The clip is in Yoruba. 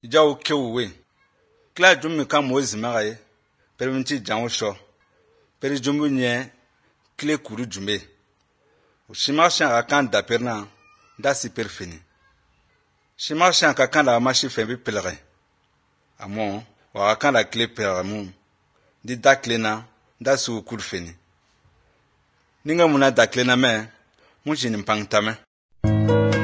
Jaw kewe. Kla jummi kan mozi magaye. Perminti jango sho. Peri jumbu nye kle kuru jumbe. Shima shan akan da perna da si perfini. Shima shan akan da amashi fembi pelare. Amon wa akan da kle peramu. Di da kle na da su kuru fini. Ninga muna da kle na me. Munchi nimpang tame.